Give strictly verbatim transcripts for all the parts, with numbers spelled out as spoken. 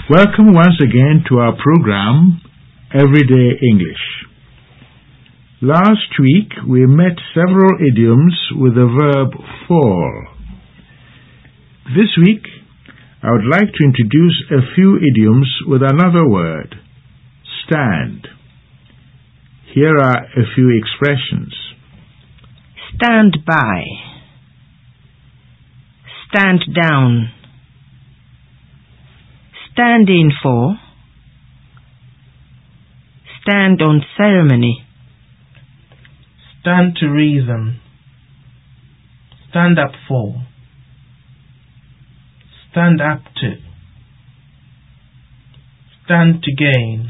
Welcome once again to our program, Everyday English. Last week we met several idioms with the verb fall. This week I would like to introduce a few idioms with another word, stand. Here are a few expressions. Stand by. Stand down. Stand in for. Stand on ceremony. Stand to reason. Stand up for. Stand up to. Stand to gain.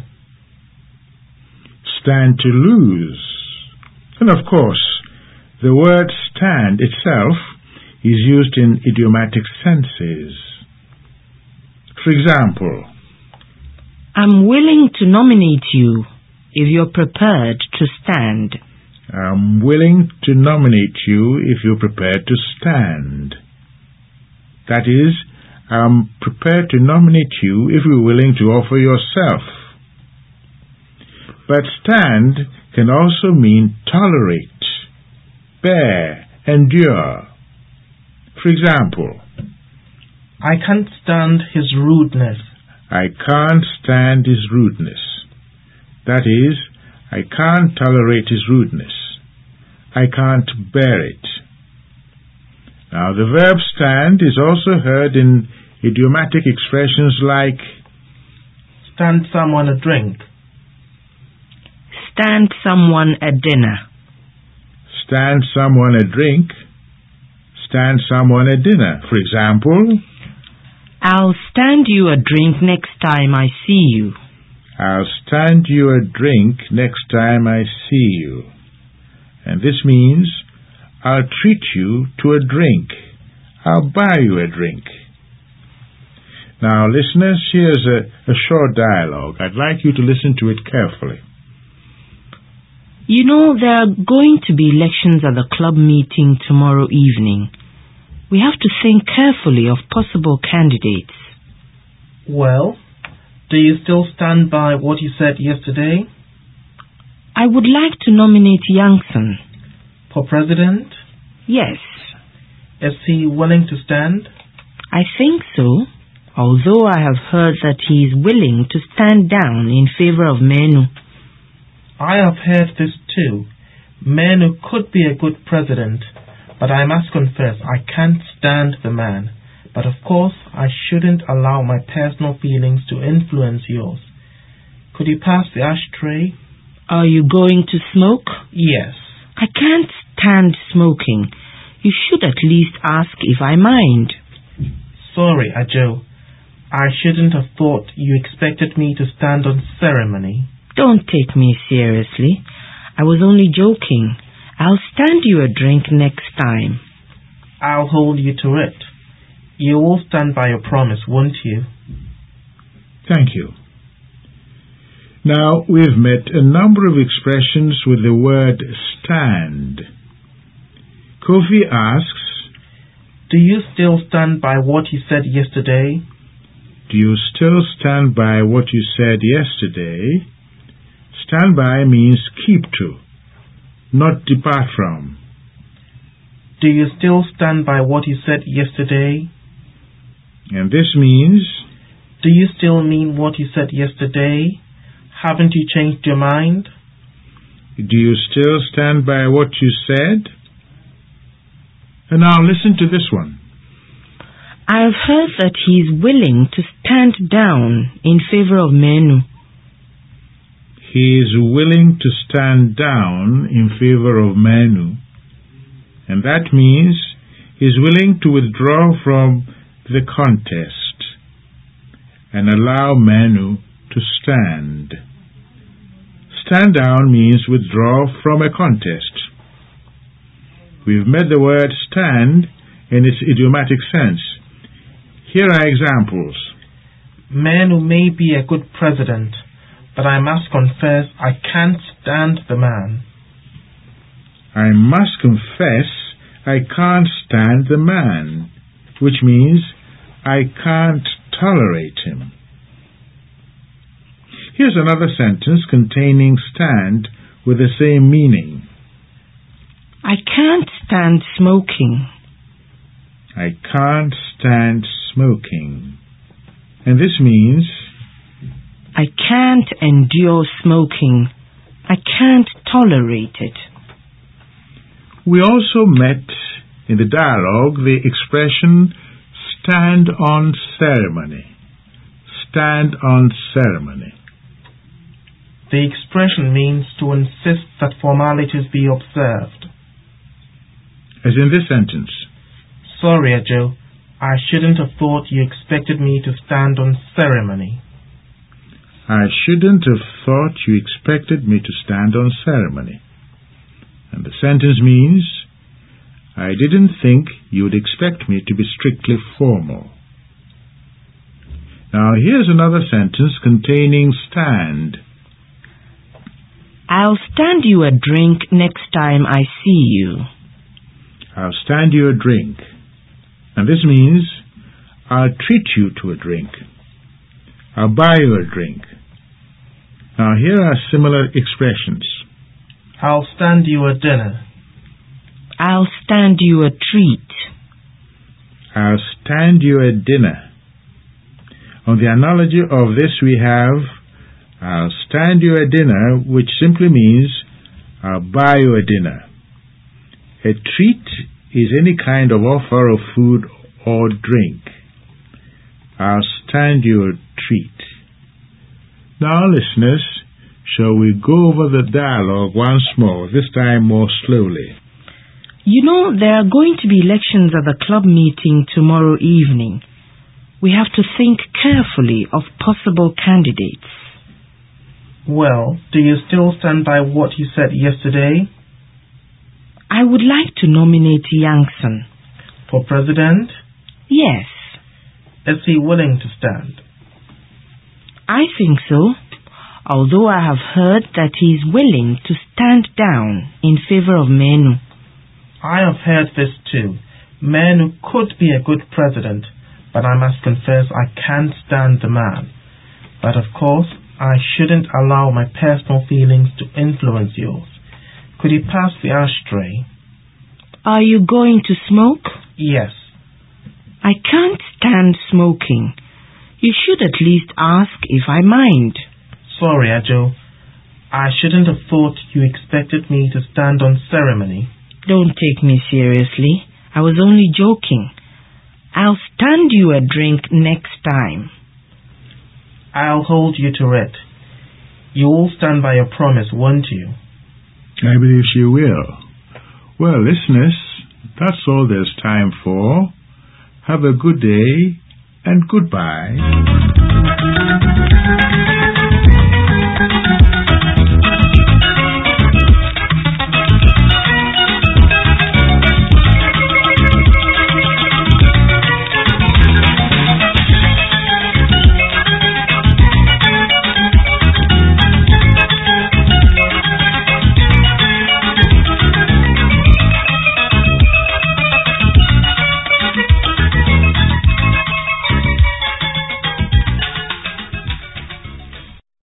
Stand to lose. And of course, the word stand itself is used in idiomatic senses. For example, I'm willing to nominate you if you're prepared to stand. I'm willing to nominate you if you're prepared to stand. That is, I'm prepared to nominate you if you're willing to offer yourself. But stand can also mean tolerate, bear, endure. For example, I can't stand his rudeness. I can't stand his rudeness. That is, I can't tolerate his rudeness. I can't bear it. Now, the verb stand is also heard in idiomatic expressions like stand someone a drink. Stand someone a dinner. Stand someone a drink. Stand someone a dinner. For example, I'll stand you a drink next time I see you. I'll stand you a drink next time I see you. And this means I'll treat you to a drink. I'll buy you a drink. Now, listeners, here's a, a short dialogue. I'd like you to listen to it carefully. You know, there are going to be elections at the club meeting tomorrow evening. We have to think carefully of possible candidates. Well, do you still stand by what you said yesterday? I would like to nominate Youngson. For president? Yes. Is he willing to stand? I think so, although I have heard that he is willing to stand down in favor of Menu. I have heard this too. Menu could be a good president, but I must confess I can't stand the man. But of course, I shouldn't allow my personal feelings to influence yours. Could you pass the ashtray? Are you going to smoke? Yes. I can't stand smoking. You should at least ask if I mind. Sorry, Ajo. I shouldn't have thought you expected me to stand on ceremony. Don't take me seriously. I was only joking. I'll stand you a drink next time. I'll hold you to it. You will stand by your promise, won't you? Thank you. Now, we've met a number of expressions with the word stand. Kofi asks, do you still stand by what you said yesterday? Do you still stand by what you said yesterday? Stand by means keep to, not depart from. Do you still stand by what you said yesterday? And this means, do you still mean what you said yesterday? Haven't you changed your mind? Do you still stand by what you said? And now listen to this one. I've heard that he is willing to stand down in favor of Menu. He is willing to stand down in favor of Menu. And that means he is willing to withdraw from the contest and allow Menu to stand. Stand down means withdraw from a contest. We've met the word stand in its idiomatic sense. Here are examples. Menu may be a good president, but I must confess I can't stand the man. I must confess I can't stand the man, which means I can't tolerate him. Here's another sentence containing stand with the same meaning. I can't stand smoking. I can't stand smoking. And this means I can't endure smoking. I can't tolerate it. We also met in the dialogue the expression stand on ceremony. Stand on ceremony. The expression means to insist that formalities be observed. As in this sentence. Sorry, Ajo. I shouldn't have thought you expected me to stand on ceremony. I shouldn't have thought you expected me to stand on ceremony. And the sentence means, I didn't think you would expect me to be strictly formal. Now here's another sentence containing stand. I'll stand you a drink next time I see you. I'll stand you a drink. And this means, I'll treat you to a drink. I'll buy you a drink. Now here are similar expressions. I'll stand you a dinner. I'll stand you a treat. I'll stand you a dinner. On the analogy of this we have, I'll stand you a dinner, which simply means, I'll buy you a dinner. A treat is any kind of offer of food or drink. I'll stand you a treat. Now, listeners, shall we go over the dialogue once more, this time more slowly? You know, there are going to be elections at the club meeting tomorrow evening. We have to think carefully of possible candidates. Well, do you still stand by what you said yesterday? I would like to nominate Yankson. For president? Yes. Is he willing to stand? I think so, although I have heard that he is willing to stand down in favor of Menu. I have heard this too. Menu could be a good president, but I must confess I can't stand the man. But of course, I shouldn't allow my personal feelings to influence yours. Could you pass the ashtray? Are you going to smoke? Yes. I can't stand smoking. You should at least ask if I mind. Sorry, Ajo. I shouldn't have thought you expected me to stand on ceremony. Don't take me seriously. I was only joking. I'll stand you a drink next time. I'll hold you to it. You will stand by your promise, won't you? I believe she will. Well, listeners, that's all there's time for. Have a good day and goodbye.